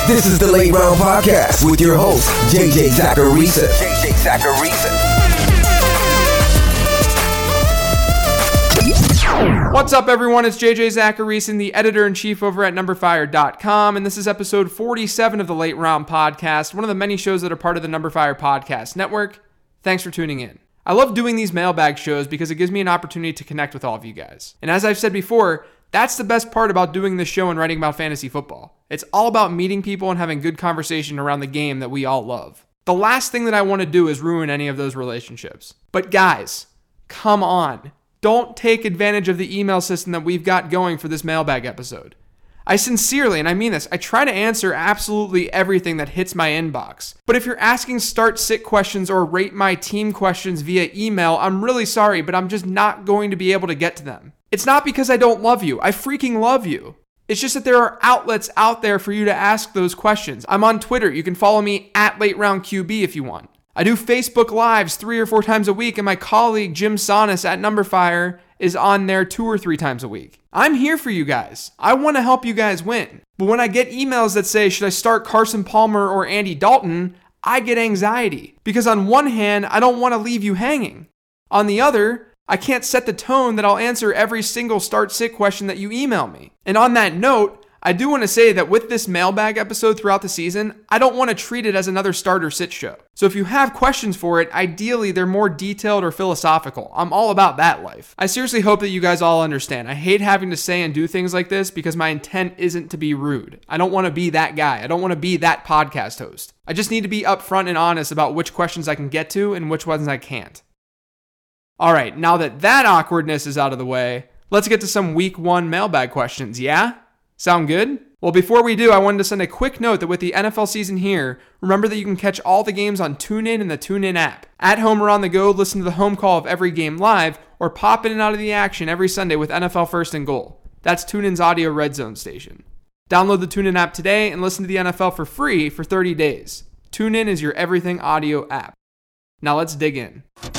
This is the Late Round Podcast with your host, JJ Zachariason. What's up, everyone? It's JJ Zachariason, the editor-in-chief over at NumberFire.com, and this is episode 47 of the Late Round Podcast, one of the many shows that are part of the NumberFire Podcast Network. Thanks for tuning in. I love doing these mailbag shows because it gives me an opportunity to connect with all of you guys. And as I've said before, that's the best part about doing this show and writing about fantasy football. It's all about meeting people and having good conversation around the game that we all love. The last thing that I want to do is ruin any of those relationships. But guys, come on. Don't take advantage of the email system that we've got going for this mailbag episode. I sincerely, and I mean this, I try to answer absolutely everything that hits my inbox. But if you're asking start-sit questions or rate my team questions via email, I'm really sorry, but I'm just not going to be able to get to them. It's not because I don't love you. I freaking love you. It's just that there are outlets out there for you to ask those questions. I'm on Twitter. You can follow me at LateRoundQB if you want. I do Facebook Lives 3 or 4 times a week, and my colleague Jim Sonis at NumberFire is on there 2 or 3 times a week. I'm here for you guys. I want to help you guys win. But when I get emails that say, should I start Carson Palmer or Andy Dalton, I get anxiety. Because on one hand, I don't want to leave you hanging. On the other, I can't set the tone that I'll answer every single start-sit question that you email me. And on that note, I do want to say that with this mailbag episode throughout the season, I don't want to treat it as another start or sit show. So if you have questions for it, ideally they're more detailed or philosophical. I'm all about that life. I seriously hope that you guys all understand. I hate having to say and do things like this because my intent isn't to be rude. I don't want to be that guy. I don't want to be that podcast host. I just need to be upfront and honest about which questions I can get to and which ones I can't. All right, now that awkwardness is out of the way, let's get to some week 1 mailbag questions, yeah? Sound good? Well, before we do, I wanted to send a quick note that with the NFL season here, remember that you can catch all the games on TuneIn and the TuneIn app. At home or on the go, listen to the home call of every game live, or pop in and out of the action every Sunday with NFL First and Goal. That's TuneIn's audio red zone station. Download the TuneIn app today and listen to the NFL for free for 30 days. TuneIn is your everything audio app. Now let's dig in.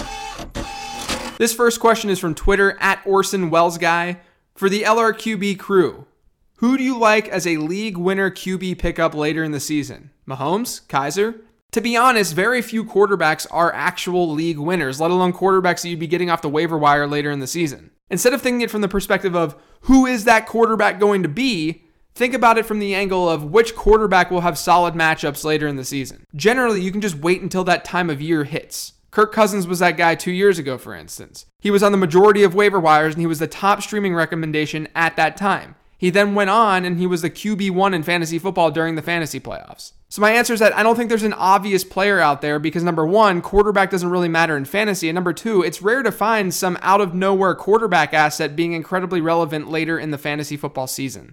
This first question is from Twitter at Orson Wells Guy. For the LRQB crew, who do you like as a league winner QB pickup later in the season? Mahomes? Kaiser? To be honest, very few quarterbacks are actual league winners, let alone quarterbacks that you'd be getting off the waiver wire later in the season. Instead of thinking it from the perspective of who is that quarterback going to be, think about it from the angle of which quarterback will have solid matchups later in the season. Generally, you can just wait until that time of year hits. Kirk Cousins was that guy 2 years ago, for instance. He was on the majority of waiver wires and he was the top streaming recommendation at that time. He then went on and he was the QB1 in fantasy football during the fantasy playoffs. So my answer is that I don't think there's an obvious player out there because number 1, quarterback doesn't really matter in fantasy. And number 2, it's rare to find some out of nowhere quarterback asset being incredibly relevant later in the fantasy football season.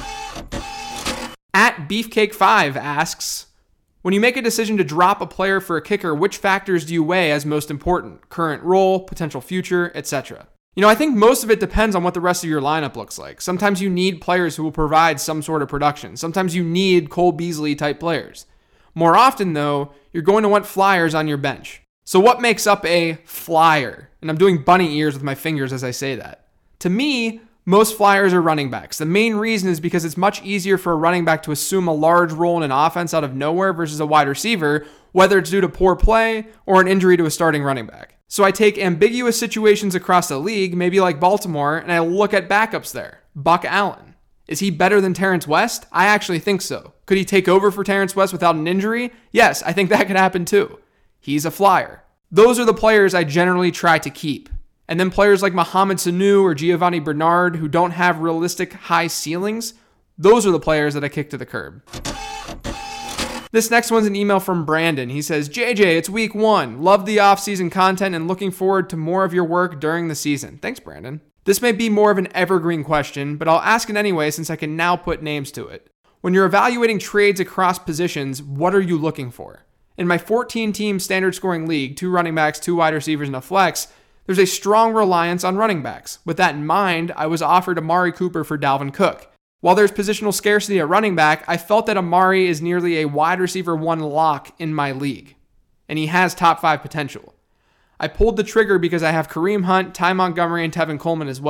At Beefcake5 asks, when you make a decision to drop a player for a kicker, which factors do you weigh as most important? Current role, potential future, etc. I think most of it depends on what the rest of your lineup looks like. Sometimes you need players who will provide some sort of production. Sometimes you need Cole Beasley type players. More often, though, you're going to want flyers on your bench. So what makes up a flyer? And I'm doing bunny ears with my fingers as I say that. To me, most flyers are running backs. The main reason is because it's much easier for a running back to assume a large role in an offense out of nowhere versus a wide receiver, whether it's due to poor play or an injury to a starting running back. So I take ambiguous situations across the league, maybe like Baltimore, and I look at backups there. Buck Allen. Is he better than Terrence West? I actually think so. Could he take over for Terrence West without an injury? Yes, I think that could happen too. He's a flyer. Those are the players I generally try to keep. And then players like Mohamed Sanu or Giovanni Bernard who don't have realistic high ceilings, those are the players that I kick to the curb. This next one's an email from Brandon. He says, JJ, it's week 1. Love the off-season content and looking forward to more of your work during the season. Thanks, Brandon. This may be more of an evergreen question, but I'll ask it anyway since I can now put names to it. When you're evaluating trades across positions, what are you looking for? In my 14-team standard scoring league, 2 running backs, 2 wide receivers, and a flex, there's a strong reliance on running backs. With that in mind, I was offered Amari Cooper for Dalvin Cook. While there's positional scarcity at running back, I felt that Amari is nearly a wide receiver 1 lock in my league, and he has top 5 potential. I pulled the trigger because I have Kareem Hunt, Ty Montgomery, and Tevin Coleman as well.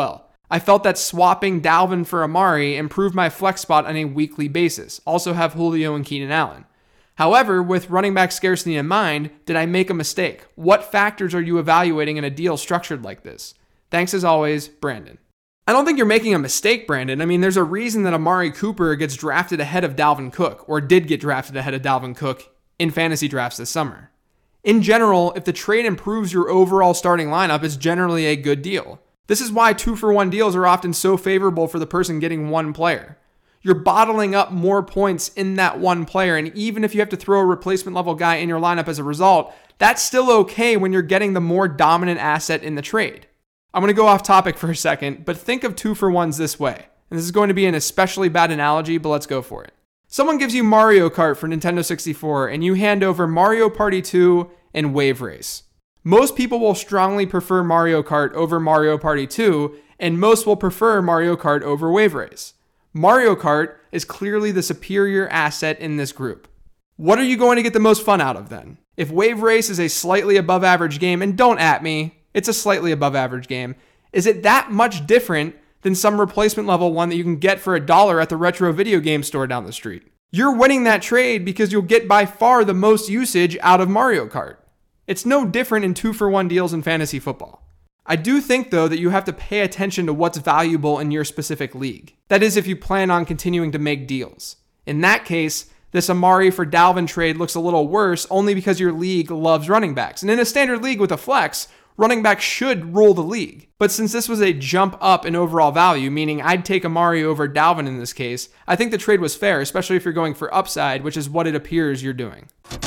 I felt that swapping Dalvin for Amari improved my flex spot on a weekly basis. Also have Julio and Keenan Allen. However, with running back scarcity in mind, did I make a mistake? What factors are you evaluating in a deal structured like this? Thanks as always, Brandon. I don't think you're making a mistake, Brandon. I mean, there's a reason that Amari Cooper gets drafted ahead of Dalvin Cook, or did get drafted ahead of Dalvin Cook in fantasy drafts this summer. In general, if the trade improves your overall starting lineup, it's generally a good deal. This is why 2-for-1 deals are often so favorable for the person getting one player. You're bottling up more points in that one player, and even if you have to throw a replacement level guy in your lineup as a result, that's still okay when you're getting the more dominant asset in the trade. I'm going to go off topic for a second, but think of 2-for-1s this way. And this is going to be an especially bad analogy, but let's go for it. Someone gives you Mario Kart for Nintendo 64, and you hand over Mario Party 2 and Wave Race. Most people will strongly prefer Mario Kart over Mario Party 2, and most will prefer Mario Kart over Wave Race. Mario Kart is clearly the superior asset in this group. What are you going to get the most fun out of then? If Wave Race is a slightly above average game, and don't at me, it's a slightly above average game, is it that much different than some replacement level one that you can get for $1 at the retro video game store down the street? You're winning that trade because you'll get by far the most usage out of Mario Kart. It's no different in 2-for-1 deals in fantasy football. I do think, though, that you have to pay attention to what's valuable in your specific league. That is, if you plan on continuing to make deals. In that case, this Amari for Dalvin trade looks a little worse only because your league loves running backs. And in a standard league with a flex, running backs should rule the league. But since this was a jump up in overall value, meaning I'd take Amari over Dalvin in this case, I think the trade was fair, especially if you're going for upside, which is what it appears you're doing.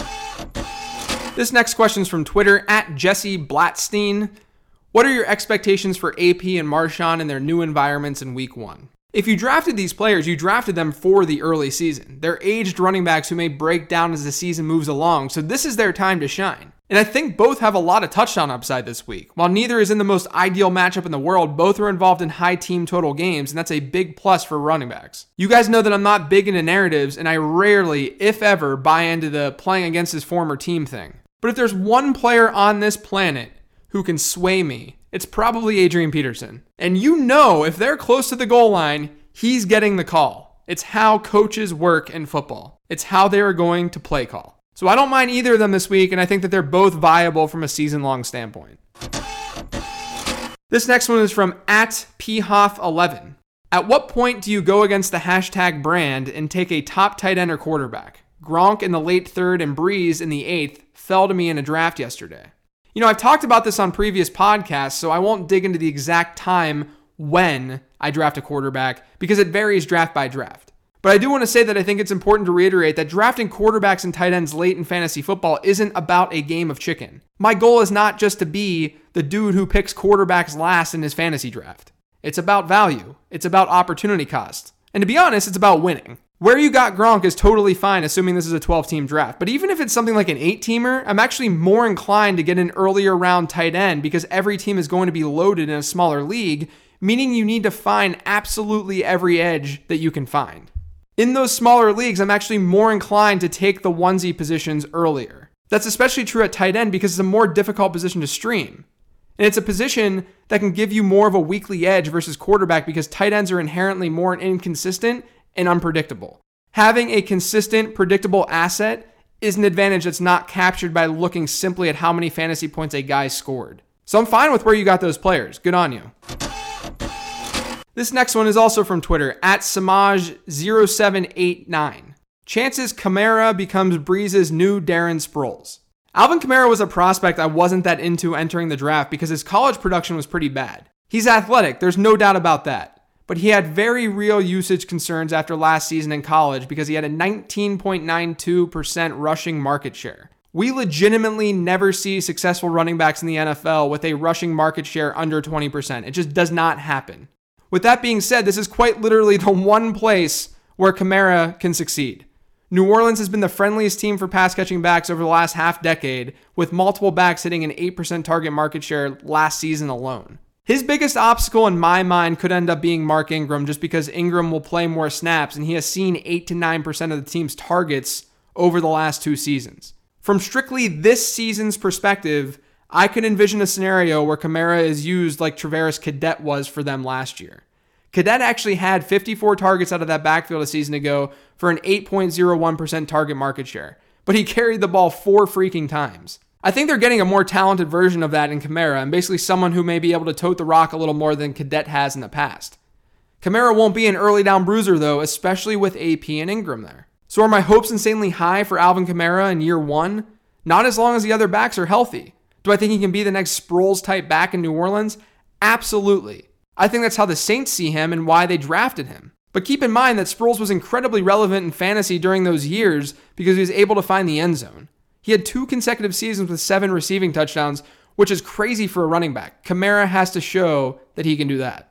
This next question is from Twitter, @JesseBlatstein. What are your expectations for AP and Marshawn in their new environments in week 1? If you drafted these players, you drafted them for the early season. They're aged running backs who may break down as the season moves along, so this is their time to shine. And I think both have a lot of touchdown upside this week. While neither is in the most ideal matchup in the world, both are involved in high team total games, and that's a big plus for running backs. You guys know that I'm not big into narratives, and I rarely, if ever, buy into the playing against his former team thing. But if there's one player on this planet who can sway me, it's probably Adrian Peterson. And you know, if they're close to the goal line, he's getting the call. It's how coaches work in football. It's how they are going to play call. So I don't mind either of them this week, and I think that they're both viable from a season-long standpoint. This next one is from @Phoff11. At what point do you go against the hashtag brand and take a top tight end or quarterback? Gronk in the late 3rd and Breeze in the 8th fell to me in a draft yesterday. You know, I've talked about this on previous podcasts, so I won't dig into the exact time when I draft a quarterback because it varies draft by draft. But I do want to say that I think it's important to reiterate that drafting quarterbacks and tight ends late in fantasy football isn't about a game of chicken. My goal is not just to be the dude who picks quarterbacks last in his fantasy draft. It's about value. It's about opportunity cost. And to be honest, it's about winning. Where you got Gronk is totally fine, assuming this is a 12-team draft. But even if it's something like an 8-teamer, I'm actually more inclined to get an earlier round tight end because every team is going to be loaded in a smaller league, meaning you need to find absolutely every edge that you can find. In those smaller leagues, I'm actually more inclined to take the onesie positions earlier. That's especially true at tight end because it's a more difficult position to stream. And it's a position that can give you more of a weekly edge versus quarterback because tight ends are inherently more inconsistent and unpredictable. Having a consistent, predictable asset is an advantage that's not captured by looking simply at how many fantasy points a guy scored. So I'm fine with where you got those players. Good on you. This next one is also from Twitter, @Samaj0789. Chances Kamara becomes Breeze's new Darren Sproles. Alvin Kamara was a prospect I wasn't that into entering the draft because his college production was pretty bad. He's athletic, there's no doubt about that. But he had very real usage concerns after last season in college because he had a 19.92% rushing market share. We legitimately never see successful running backs in the NFL with a rushing market share under 20%. It just does not happen. With that being said, this is quite literally the one place where Kamara can succeed. New Orleans has been the friendliest team for pass-catching backs over the last half decade, with multiple backs hitting an 8% target market share last season alone. His biggest obstacle in my mind could end up being Mark Ingram, just because Ingram will play more snaps, and he has seen 8 to 9% of the team's targets over the last 2 seasons. From strictly this season's perspective, I could envision a scenario where Kamara is used like Travaris Cadet was for them last year. Cadet actually had 54 targets out of that backfield a season ago for an 8.01% target market share, but he carried the ball 4 freaking times. I think they're getting a more talented version of that in Kamara, and basically someone who may be able to tote the rock a little more than Cadet has in the past. Kamara won't be an early down bruiser though, especially with AP and Ingram there. So are my hopes insanely high for Alvin Kamara in year 1? Not as long as the other backs are healthy. Do I think he can be the next Sproles type back in New Orleans? Absolutely. I think that's how the Saints see him and why they drafted him. But keep in mind that Sproles was incredibly relevant in fantasy during those years because he was able to find the end zone. He had 2 consecutive seasons with 7 receiving touchdowns, which is crazy for a running back. Kamara has to show that he can do that.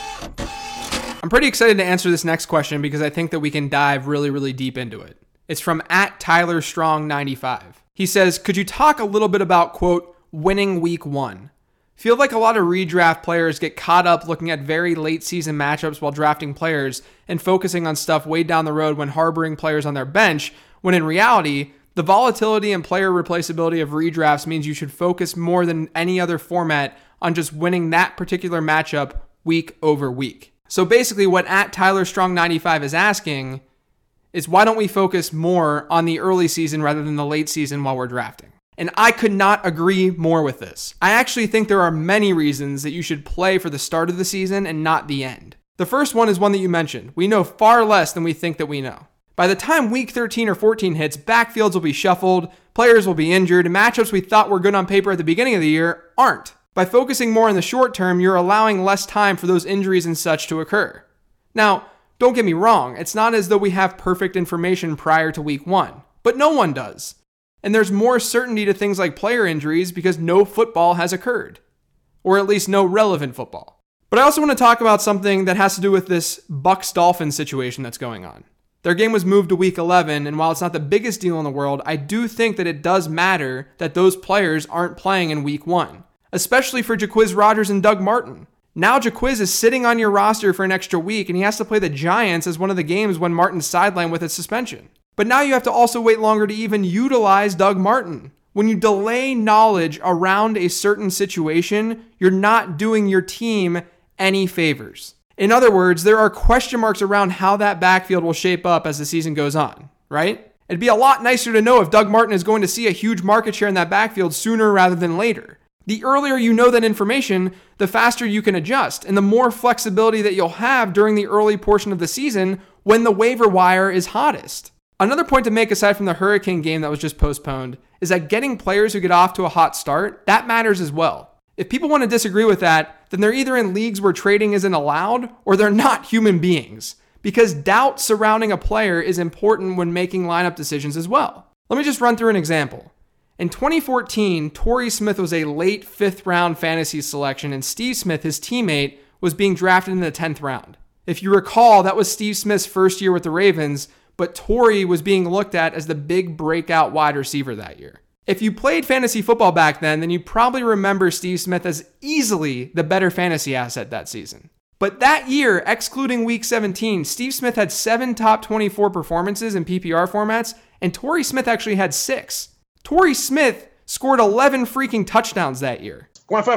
I'm pretty excited to answer this next question because I think that we can dive really, really deep into it. It's from @TylerStrong95. He says, could you talk a little bit about, quote, winning week 1? Feel like a lot of redraft players get caught up looking at very late season matchups while drafting players and focusing on stuff way down the road when harboring players on their bench, when in reality, the volatility and player replaceability of redrafts means you should focus more than any other format on just winning that particular matchup week over week. So basically what @TylerStrong95 is asking is why don't we focus more on the early season rather than the late season while we're drafting? And I could not agree more with this. I actually think there are many reasons that you should play for the start of the season and not the end. The first one is one that you mentioned. We know far less than we think that we know. By the time week 13 or 14 hits, backfields will be shuffled, players will be injured, and matchups we thought were good on paper at the beginning of the year aren't. By focusing more in the short term, you're allowing less time for those injuries and such to occur. Now, don't get me wrong, it's not as though we have perfect information prior to week 1, but no one does. And there's more certainty to things like player injuries because no football has occurred, or at least no relevant football. But I also want to talk about something that has to do with this Bucs-Dolphins situation that's going on. Their game was moved to week 11, and while it's not the biggest deal in the world, I do think that it does matter that those players aren't playing in week 1, especially for Jacquizz Rodgers and Doug Martin. Now Jacquizz is sitting on your roster for an extra week, and he has to play the Giants as one of the games when Martin's sidelined with his suspension. But now you have to also wait longer to even utilize Doug Martin. When you delay knowledge around a certain situation, you're not doing your team any favors. In other words, there are question marks around how that backfield will shape up as the season goes on, right? It'd be a lot nicer to know if Doug Martin is going to see a huge market share in that backfield sooner rather than later. The earlier you know that information, the faster you can adjust, and the more flexibility that you'll have during the early portion of the season when the waiver wire is hottest. Another point to make aside from the Hurricane game that was just postponed is that getting players who get off to a hot start, that matters as well. If people want to disagree with that, then they're either in leagues where trading isn't allowed or they're not human beings, because doubt surrounding a player is important when making lineup decisions as well. Let me just run through an example. In 2014, Torrey Smith was a late 5th round fantasy selection, and Steve Smith, his teammate, was being drafted in the 10th round. If you recall, that was Steve Smith's first year with the Ravens, but Torrey was being looked at as the big breakout wide receiver that year. If you played fantasy football back then you probably remember Steve Smith as easily the better fantasy asset that season. But that year, excluding week 17, Steve Smith had 7 top 24 performances in PPR formats, and Torrey Smith actually had 6. Torrey Smith scored 11 freaking touchdowns that year.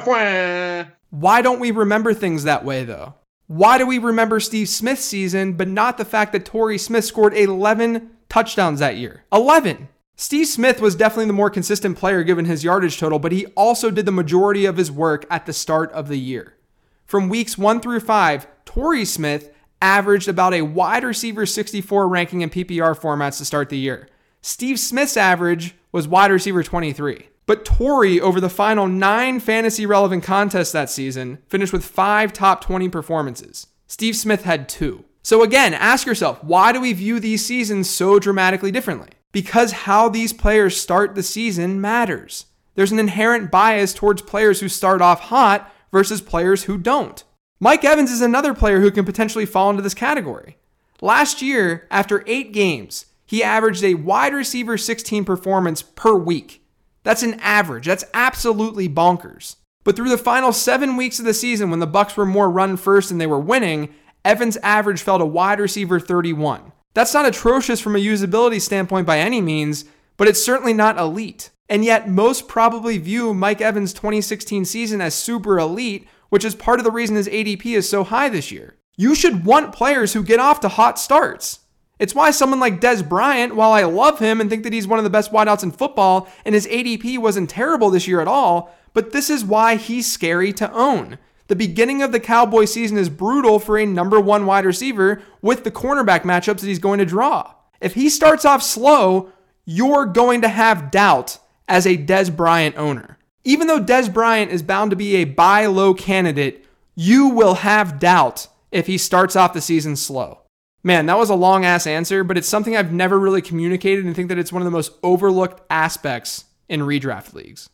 Why don't we remember things that way, though? Why do we remember Steve Smith's season, but not the fact that Torrey Smith scored 11 touchdowns that year? 11! Steve Smith was definitely the more consistent player given his yardage total, but he also did the majority of his work at the start of the year. From weeks 1 through 5, Torrey Smith averaged about a wide receiver 64 ranking in PPR formats to start the year. Steve Smith's average was wide receiver 23. But Torrey, over the final 9 fantasy relevant contests that season, finished with 5 top 20 performances. Steve Smith had 2. So again, ask yourself, why do we view these seasons so dramatically differently? Because how these players start the season matters. There's an inherent bias towards players who start off hot versus players who don't. Mike Evans is another player who can potentially fall into this category. Last year, after 8 games, he averaged a wide receiver 16 performance per week. That's an average. That's absolutely bonkers. But through the final 7 weeks of the season, when the Bucs were more run first and they were winning, Evans' average fell to wide receiver 31. That's not atrocious from a usability standpoint by any means, but it's certainly not elite. and yet most probably view Mike Evans' 2016 season as super elite, which is part of the reason his ADP is so high this year. You should want players who get off to hot starts. It's why someone like Dez Bryant, while I love him and think that he's one of the best wideouts in football, and his ADP wasn't terrible this year at all, but this is why he's scary to own. The beginning of the Cowboy season is brutal for a number one wide receiver with the cornerback matchups that he's going to draw. If he starts off slow, you're going to have doubt as a Dez Bryant owner. Even though Dez Bryant is bound to be a buy low candidate, you will have doubt if he starts off the season slow. Man, that was a long ass answer, but it's something I've never really communicated and think that it's one of the most overlooked aspects in redraft leagues.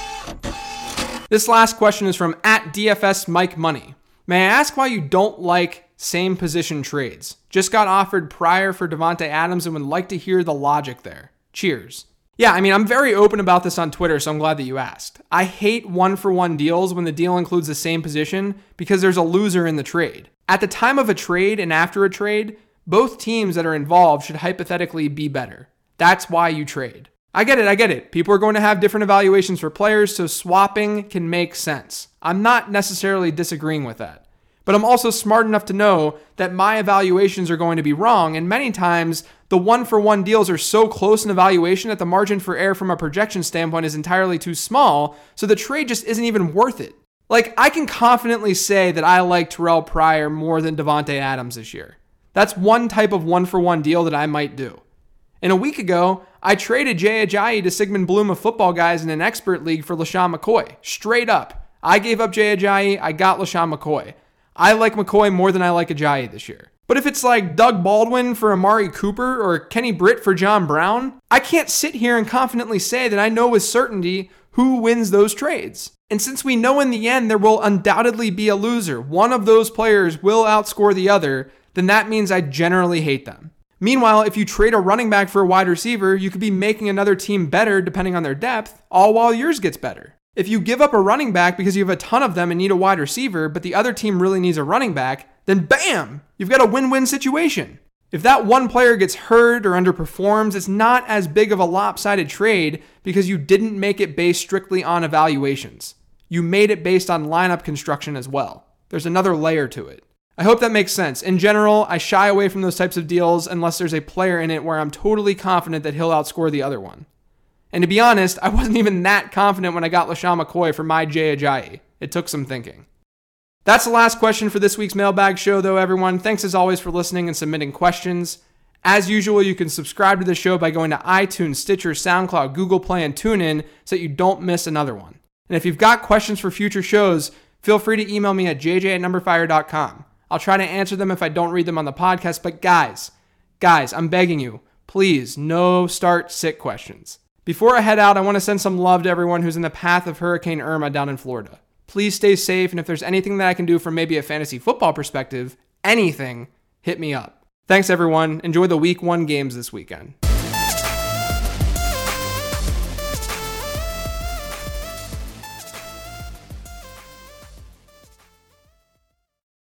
This last question is from @DFS Mike Money. May I ask why you don't like same position trades? Just got offered Pryor for Davante Adams and would like to hear the logic there. Cheers. Yeah, I'm very open about this on Twitter, so I'm glad that you asked. I hate one-for-one deals when the deal includes the same position because there's a loser in the trade. At the time of a trade and after a trade, both teams that are involved should hypothetically be better. That's why you trade. I get it. People are going to have different evaluations for players, so swapping can make sense. I'm not necessarily disagreeing with that. But I'm also smart enough to know that my evaluations are going to be wrong, and many times the one-for-one deals are so close in evaluation that the margin for error from a projection standpoint is entirely too small, so the trade just isn't even worth it. Like, I can confidently say that I like Terrell Pryor more than Davante Adams this year. That's one type of one-for-one deal that I might do. And a week ago, I traded Jay Ajayi to Sigmund Bloom of Football Guys in an expert league for LaShawn McCoy. Straight up. I gave up Jay Ajayi, I got LaShawn McCoy. I like McCoy more than I like Ajayi this year. But if it's like Doug Baldwin for Amari Cooper or Kenny Britt for John Brown, I can't sit here and confidently say that I know with certainty who wins those trades. And since we know in the end there will undoubtedly be a loser, one of those players will outscore the other, then that means I generally hate them. Meanwhile, if you trade a running back for a wide receiver, you could be making another team better depending on their depth, all while yours gets better. If you give up a running back because you have a ton of them and need a wide receiver, but the other team really needs a running back, then bam, you've got a win-win situation. If that one player gets hurt or underperforms, it's not as big of a lopsided trade because you didn't make it based strictly on evaluations. You made it based on lineup construction as well. There's another layer to it. I hope that makes sense. In general, I shy away from those types of deals unless there's a player in it where I'm totally confident that he'll outscore the other one. And to be honest, I wasn't even that confident when I got LaShawn McCoy for my Jay Ajayi. It took some thinking. That's the last question for this week's Mailbag Show, though, everyone. Thanks as always for listening and submitting questions. As usual, you can subscribe to the show by going to iTunes, Stitcher, SoundCloud, Google Play, and TuneIn so that you don't miss another one. And if you've got questions for future shows, feel free to email me at jj@numberfire.com. I'll try to answer them if I don't read them on the podcast, but guys, I'm begging you, please, no start-sit questions. Before I head out, I want to send some love to everyone who's in the path of Hurricane Irma down in Florida. Please stay safe, and if there's anything that I can do from maybe a fantasy football perspective, anything, hit me up. Thanks, everyone. Enjoy the Week 1 games this weekend.